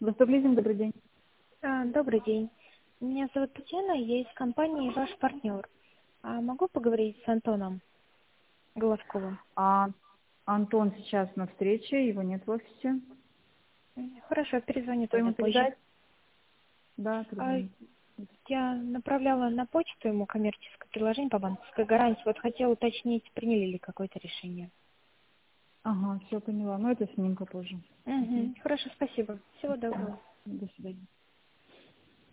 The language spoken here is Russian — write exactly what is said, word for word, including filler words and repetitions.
Востоклизинг, добрый день. А, Добрый день. Меня зовут Татьяна, я из компании «Ваш партнер». А могу поговорить с Антоном Головковым? А Антон сейчас на встрече, его нет в офисе. М, Хорошо, перезвоню Что тогда ему позже. передать? Да, А, перезвоните. Я направляла на почту ему коммерческое предложение по банковской гарантии. Вот хотела уточнить, приняли ли какое-то решение. Ага, все поняла. Ну, это с ним попозже. Мгм. Угу. Хорошо, спасибо. Всего доброго. До свидания.